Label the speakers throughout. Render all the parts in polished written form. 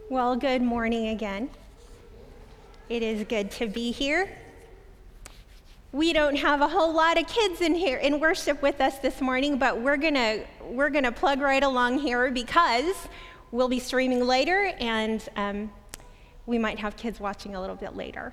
Speaker 1: Well, good morning again. It is good to be here. We don't have a whole lot of kids in here in worship with us this morning, but we're gonna plug right along here because we'll be streaming later, and we might have kids watching a little bit later.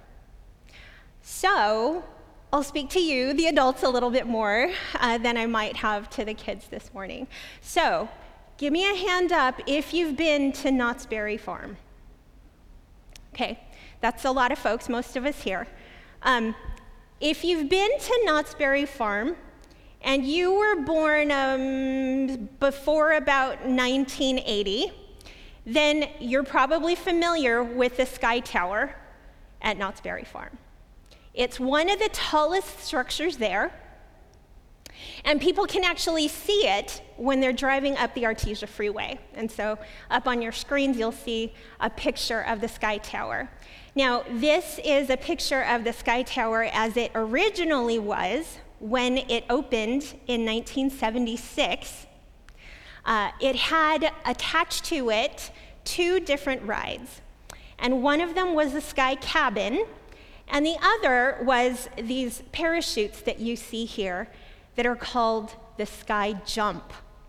Speaker 1: So I'll speak to you, the adults, a little bit more than I might have to the kids this morning. So give me a hand up if you've been to Knott's Berry Farm. Okay, that's a lot of folks, most of us here. If you've been to Knott's Berry Farm and you were born before about 1980, then you're probably familiar with the Sky Tower at Knott's Berry Farm. It's one of the tallest structures there, and people can actually see it when they're driving up the Artesia Freeway. And so up on your screens, you'll see a picture of the Sky Tower. Now, this is a picture of the Sky Tower as it originally was when it opened in 1976. It had attached to it two different rides, and one of them was the Sky Cabin, and the other was these parachutes that you see here that are called the Sky Jump.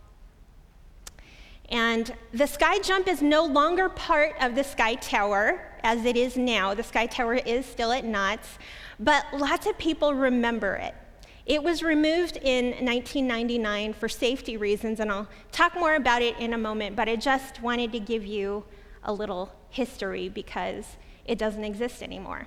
Speaker 1: And the Sky Jump is no longer part of the Sky Tower as it is now. The Sky Tower is still at Knott's, but lots of people remember it. It was removed in 1999 for safety reasons, and I'll talk more about it in a moment, but I just wanted to give you a little history because it doesn't exist anymore.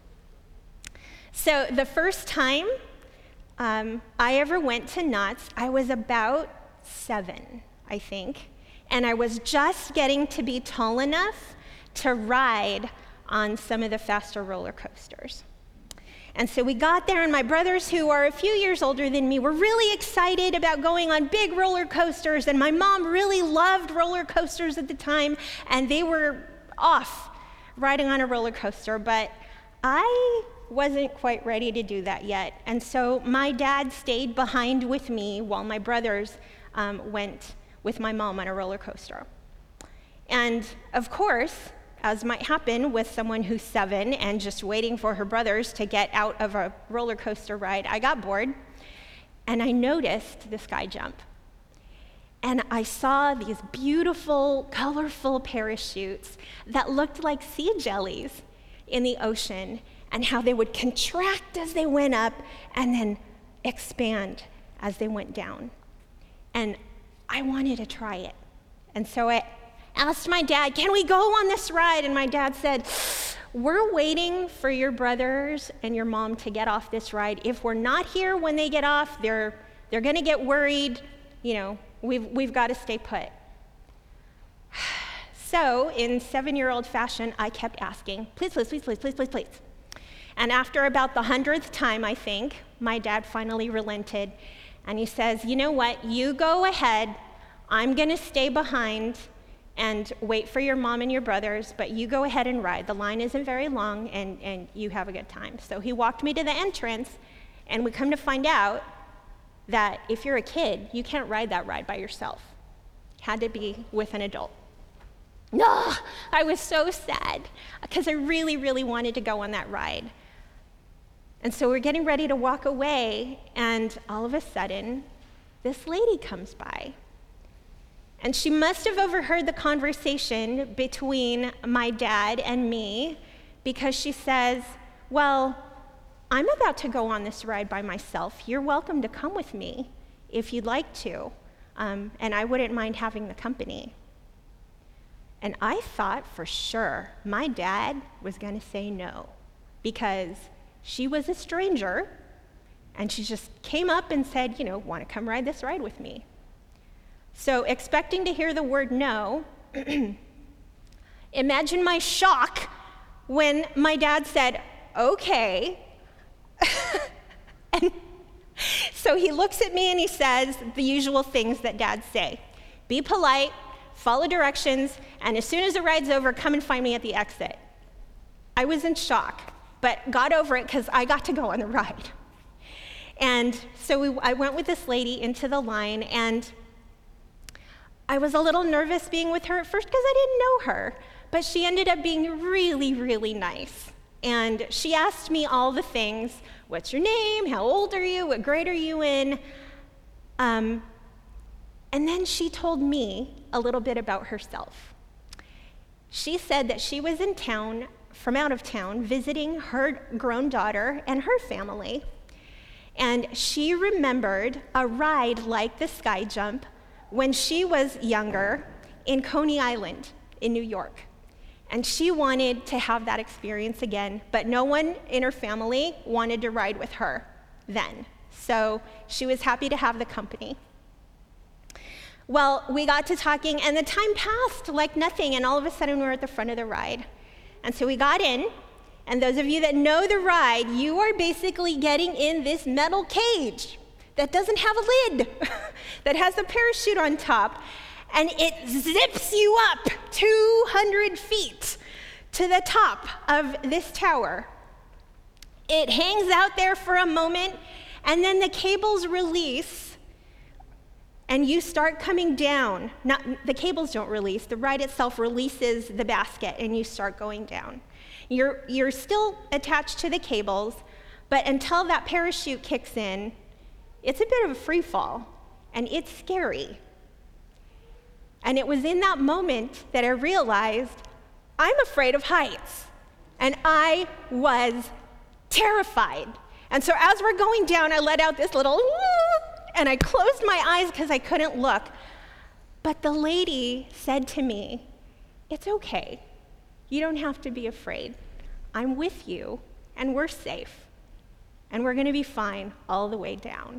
Speaker 1: So the first time I ever went to Knott's, I was about 7, I think, and I was just getting to be tall enough to ride on some of the faster roller coasters. And so we got there, and my brothers, who are a few years older than me, were really excited about going on big roller coasters, and my mom really loved roller coasters at the time, and they were off riding on a roller coaster, but I wasn't quite ready to do that yet. And so my dad stayed behind with me while my brothers went with my mom on a roller coaster. And of course, as might happen with someone who's 7 and just waiting for her brothers to get out of a roller coaster ride, I got bored and I noticed the Sky Jump. And I saw these beautiful, colorful parachutes that looked like sea jellies in the ocean, and how they would contract as they went up and then expand as they went down. And I wanted to try it. And so I asked my dad, can we go on this ride? And my dad said, we're waiting for your brothers and your mom to get off this ride. If we're not here when they get off, they're gonna get worried. You know, we've got to stay put. So in 7-year-old fashion, I kept asking, please, please, please, please, please, please, please. And after about the 100th time, I think, my dad finally relented, and he says, you know what, you go ahead, I'm gonna stay behind and wait for your mom and your brothers, but you go ahead and ride. The line isn't very long, and you have a good time. So he walked me to the entrance, and we come to find out that if you're a kid, you can't ride that ride by yourself. Had to be with an adult. No, I was so sad, because I really, really wanted to go on that ride. And so we're getting ready to walk away, and all of a sudden, this lady comes by. And she must have overheard the conversation between my dad and me, because she says, well, I'm about to go on this ride by myself. You're welcome to come with me if you'd like to, and I wouldn't mind having the company. And I thought for sure my dad was going to say no, because she was a stranger, and she just came up and said, you know, want to come ride this ride with me? So expecting to hear the word no, imagine my shock when my dad said, okay. And so he looks at me and he says the usual things that dads say. Be polite, follow directions, and as soon as the ride's over, come and find me at the exit. I was in shock, but got over it because I got to go on the ride. And so I went with this lady into the line, and I was a little nervous being with her at first because I didn't know her. but she ended up being really, really nice. And she asked me all the things. What's your name? How old are you? What grade are you in? And then she told me a little bit about herself. She said that she was in town, from out of town, visiting her grown daughter and her family. And she remembered a ride like the sky jump when she was younger in Coney Island in New York. And she wanted to have that experience again, but no one in her family wanted to ride with her then. So she was happy to have the company. Well, we got to talking, and the time passed like nothing, and all of a sudden we were at the front of the ride. And so we got in, and those of you that know the ride, you are basically getting in this metal cage that doesn't have a lid, that has a parachute on top, and it zips you up 200 feet to the top of this tower. It hangs out there for a moment, and then the cables release, and you start coming down. The cables don't release. The ride itself releases the basket, and you start going down. You're still attached to the cables, but until that parachute kicks in, it's a bit of a free fall, and it's scary. And it was in that moment that I realized I'm afraid of heights, and I was terrified. And so as we're going down, I let out this little, and I closed my eyes because I couldn't look. But the lady said to me, "It's okay. You don't have to be afraid. I'm with you, and we're safe, and we're going to be fine all the way down."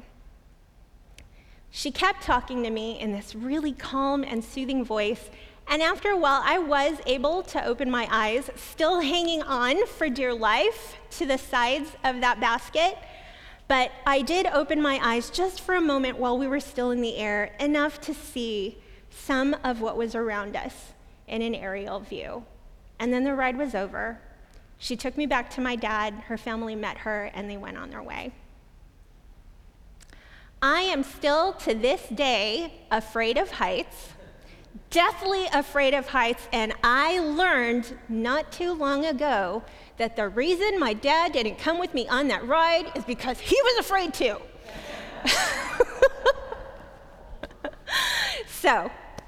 Speaker 1: She kept talking to me in this really calm and soothing voice, and after a while, I was able to open my eyes, still hanging on for dear life to the sides of that basket. But I did open my eyes just for a moment while we were still in the air, enough to see some of what was around us in an aerial view. And then the ride was over. She took me back to my dad, her family met her, and they went on their way. I am still, to this day, afraid of heights, deathly afraid of heights, and I learned not too long ago that the reason my dad didn't come with me on that ride is because he was afraid to. So,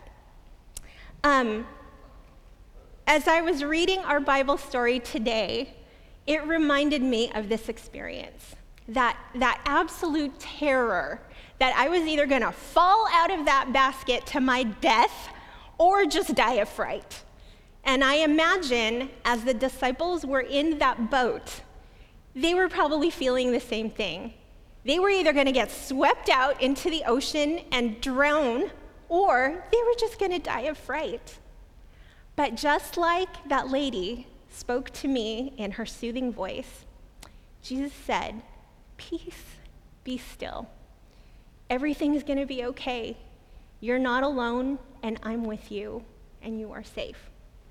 Speaker 1: as I was reading our Bible story today, it reminded me of this experience, that absolute terror that I was either going to fall out of that basket to my death or just die of fright. And I imagine as the disciples were in that boat, they were probably feeling the same thing. They were either going to get swept out into the ocean and drown, or they were just going to die of fright. But just like that lady spoke to me in her soothing voice, Jesus said, "Peace, be still. Everything is going to be okay. You're not alone, and I'm with you, and you are safe."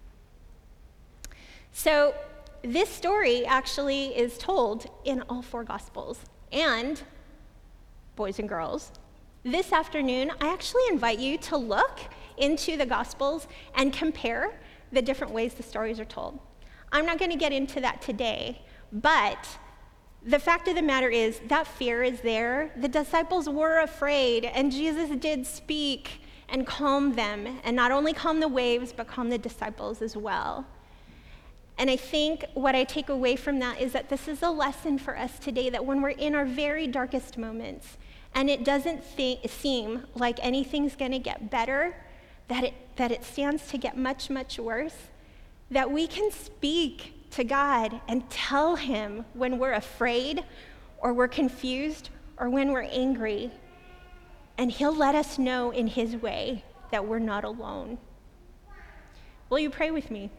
Speaker 1: So this story actually is told in all four Gospels. And, boys and girls, this afternoon, I actually invite you to look into the Gospels and compare the different ways the stories are told. I'm not going to get into that today, but the fact of the matter is that fear is there. The disciples were afraid, and Jesus did speak and calm them, and not only calm the waves, but calm the disciples as well. And I think what I take away from that is that this is a lesson for us today, that when we're in our very darkest moments, and it doesn't seem like anything's going to get better, that it stands to get much, much worse, that we can speak to God and tell him when we're afraid or we're confused or when we're angry, and he'll let us know in his way that we're not alone. Will you pray with me?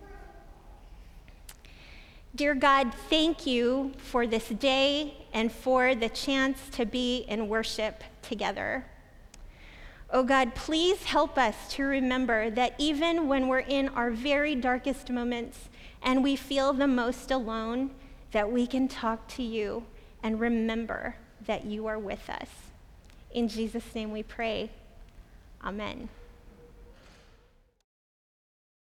Speaker 1: Dear God, thank you for this day and for the chance to be in worship together. Oh God, please help us to remember that even when we're in our very darkest moments and we feel the most alone, that we can talk to you and remember that you are with us. In Jesus' name we pray. Amen.